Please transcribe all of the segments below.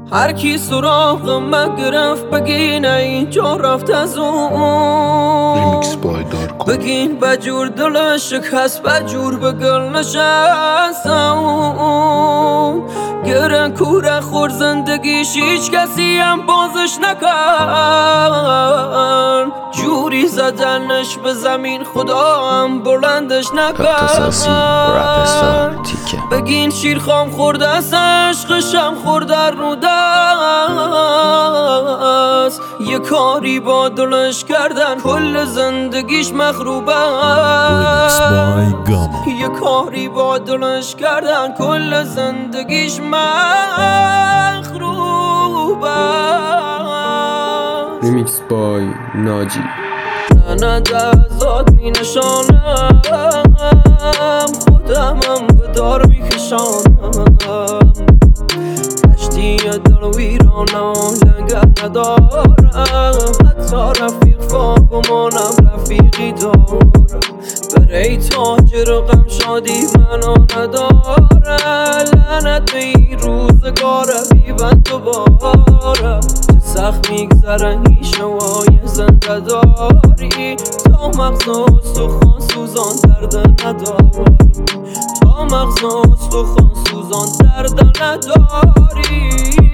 هر کی سراغ من گرفت بگین اینجا رفت از اون. بگین بجور دلش شکست بجور به گل نشست اون. گرن کوره خور زندگیش هیچ کسی هم بازش نکن. جوری زدنش به زمین خدا هم بلندش نکن. بگین شیرخام خورده است عشقشم خورده رو دست. یه کاری با دلش کردن کل زندگیش مخروبه. یه کاری با دلش کردن کل زندگیش مخروبه. ریمیکس بای ناجی. نه دزاد می نشانم خودمم به دار می کشانم. کشتی دل ویرانم لنگر ندارم. حتی رفیق فاقمانم رفیقی دارم. برای تاجر غم شادی منو نداره. لعنت به این روزگاره بیبند دوباره. چه سخت میگذره این شوای زنده داری. تا مغز و استخوان سوزان درد نداری. تا مغز و استخوان سوزان درد نداری.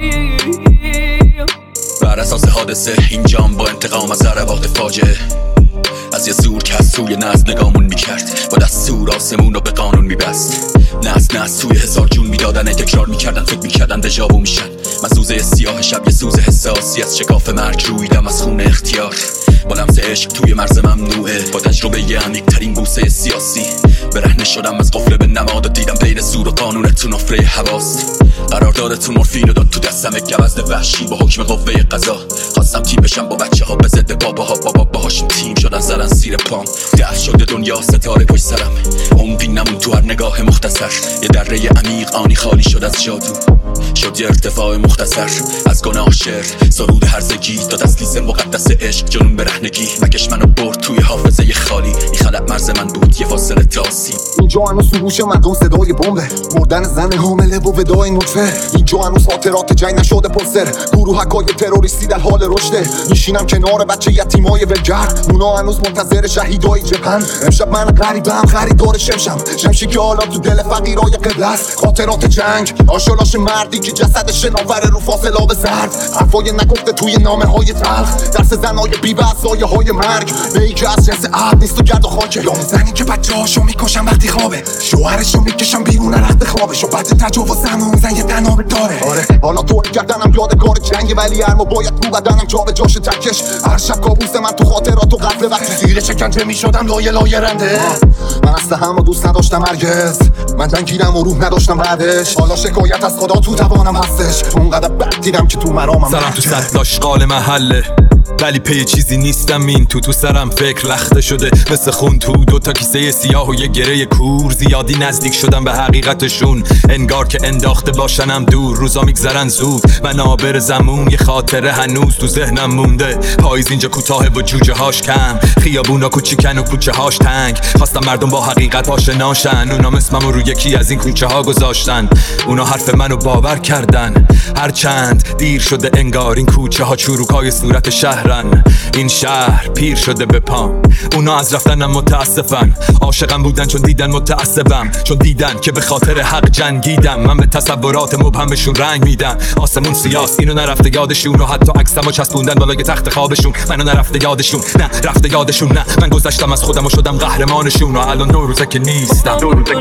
بر اساس حادثه اینجام با انتقام از ضربات فاجعه. از یه زور که از سوی نزد نگامون میکرد. با دستور آسمون رو به قانون میبست. نز توی هزار جون میدادن تکرار میکردن فکر میکردن دژاوو میشن. من سوزه سیاه شب یه سوز حساسی از شکاف مرگ رویدم از خون اختیار. با لمس عشق توی مرز ممنوعه. با تجربه یه عمیق ترین بوسه سیاسی برهنه شدم از قفل به نماد و دیدم بین زور و قانونتون نفره حواس. قراردادتون مورفین رو داد تو دستم گوزن وحشی با حکم قوه قضا. خواستم تیم بشم با بچه ها به ضد باباها. بابا باهاشون تیم شدن زدن زیر پام. دفع شده دنیا ستاره پشت سرم. عمقی نمون تو هر نگاه مختصر. یه دره عمیق آنی خالی شد از جادو. شد یه ارتفاع مختصر از گناه شعر. سرود هرزگی تا تسلیس مقدس عشق جنون برهنگی. مکش منو برد توی حافظه خالی. این خلق مرز من بود یه فاصله تاسی. اینجا هنوز تو گوش مردم صدای بمبه. مردن زن حامله و ودای نطفه. اینجا هنوز خاطرات جنگ نشده پوستر. گروهکای تروریستی در حال رشده. میشینم کنار بچه یتیمای ولگر. اونا هنوز منتظر شهیدای جبهن. امشب من غریبم خریدار شمشم. شمشی که حالا تو دل فقیرای قبله است. خاطرات جنگ آشولاش مردی که جسدش ناوره رو فاصله زرد. حرفای نگفته توی نامه های تلخ. درس زنای بی‌بس سایه های مرگ. به ای که از جنس عهد نیست و گرد و خاکه. یا زنی که بچه هاشو میکشن وقتی خوابه. شوهرشو میکشن بیرون رخت خوابش. و بعد تجاوزم اون زن یه تنابه داره. آره حالا طوری کردنم یادگار جنگ. ولی هر ما باید رو بدنم جا به جاش تکش. هر شب کابوس من تو خاطرات و قتل. وقتی زیر شکنجه میشدم لایه رنده. من اصلا همو دوست نداشتم هرگز. من جنگیدم و روح نداشتم بعدش. حالا شکایت از خدا تو توانم هستش. اونقدر بد دیدم که تو مرامم سرم تو سطل آشغال محله. ولی پی چیزی نیستم این تو سرم فکر لخته شده مثل خون تو دوتا کیسه سیاه و یه گره کور. زیادی نزدیک شدم به حقیقتشون انگار که انداخته باشنم دور. روزا میگذرن زود من آبر زمون. یه خاطره هنوز تو ذهنم مونده. پاییز اینجا کوتاه و جوجه هاش کم. خیابونا کوچیکن و کوچه هاش تنگ. خواستم مردم با حقیقت آشناشن. اونا اسممو رو یکی از این کوچه ها گذاشتن. اونا حرف منو باور کردن. هرچند دیر شده انگار این کوچه ها چروکای صورت شهرن. این شهر پیر شده به پام. اونا از رفتنم متاسفن. عاشقم بودن چون دیدن متعصبم. چون دیدن که به خاطر حق جنگیدم. من به تصورات مبهمشون رنگ میدم. آسمون سیاس اینو نرفته یادشون. و حتی عکسمو چسبوندن بالای تخت خوابشون. منو نرفته یادشون نه رفته یادشون نه. من گذشتم از خودم و شدم قهرمانشون. و الان روزه که نیستم.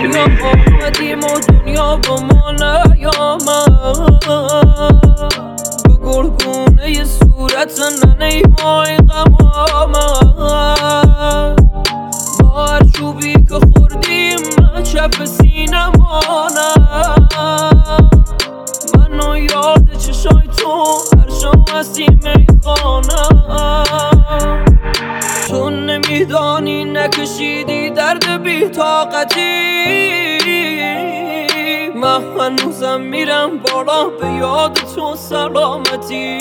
دنیا با ما نیامد. به گلگونه ی صورت ننه مای غم آمد. ما هر چوبی که خوردیم چپ سینه ماند. منو یاد چشای تو هر شب هستی میخوانم. چون نمیدانی نکشیدی درد بی طاقتی. من هنوزم میرم بالا به یاد تو سلامتی.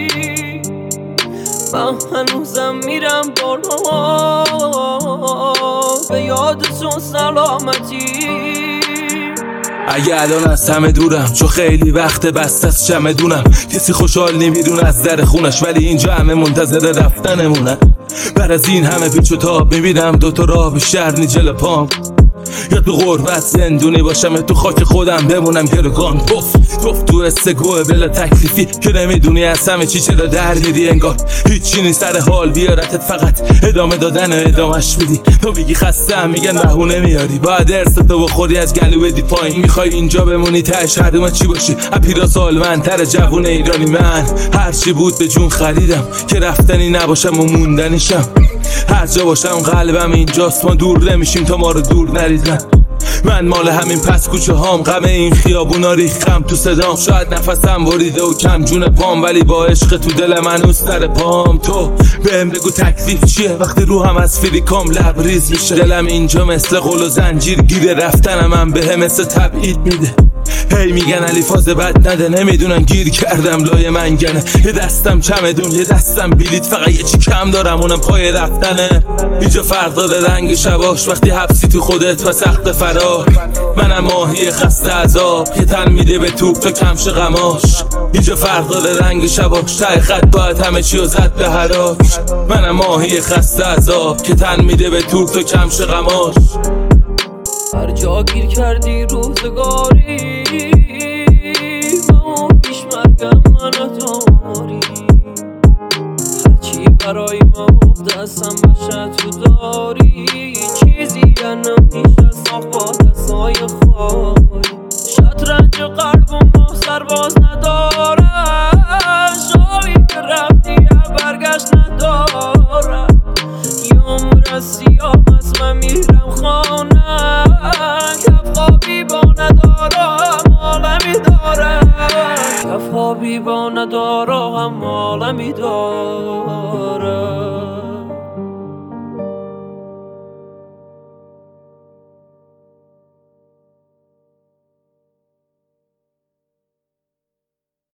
من هنوزم میرم بالا به یاد تو سلامتی. اگه الان از همه دورم چون خیلی وقت بست از چمدونم. کسی خوشحال نمیدونه از در خونش ولی اینجا همه منتظر رفتنمونن. بر از این همه پیچ و تاب میبینم دوتا راه بیشتر نی جلو پام. یا تو غربت زندونی باشم یا تو خاک خودم بمونم گرگان. گفت تو استگوه بلا تکلیفی که نمیدونی از همه چی چرا در میدی. انگار هیچی نیست سر حال بیارتت فقط ادامه دادن و ادامش میدی. تو میگی خستم میگن بهونه میاری باید ارثتو بخوری از گلو بدی پایین. میخوای اینجا بمونی تهش هردومت چی باشی اپیرا سالمندتر جوون ایرانی. من هرچی بود به جون خریدم که رفتنی نباشم و موندنیشم. هر جا باشم قلبم اینجاست ما دور نمیشیم تا ما رو دور نریزن. من مال همین پس کوچه هام غم این خیابونا ریختم تو صدام. شاید نفسم بریده و کم جون پام ولی با عشق تو دل من او سر پام. تو بهم بگو تکلیف چیه وقتی روحم از فریکام لبریز میشه. دلم اینجا مثل قل و زنجیر گیره رفتنم من بهم مثل تبعید میده. هی میگن علی فاز بد نده نمیدونن گیر کردم لای منگنه. یه دستم چمدون یه دستم بلیط فقط یه چی کم دارم اونم پای رفتنه. اینجا فرق داره رنگ شباش وقتی حبسی تو خودت و سخت فرار. منم ماهی خسته عذاب که تن میده به توپ تا کمش غماش. اینجا فرق داره رنگ شباش ته خط باید همه چی رو زد به حراج. منم ماهی خسته عذاب که تن میده به توپ تا کمش غماش. هر جا گیر کردی روزگاری ما پیش مرگم منو داری. هرچی برای ما دستم بشه تو داری. چیزی نمیشه ساخت با دستای خواهی. شطرنج قلب و ما سرباز نداره. شاوی که رفتی برگشت نداره. یا مرسی یا از من میرم خانه. کف خوابی با ندارم عالمی دارم. کف خوابی با ندارم عالمی دارم.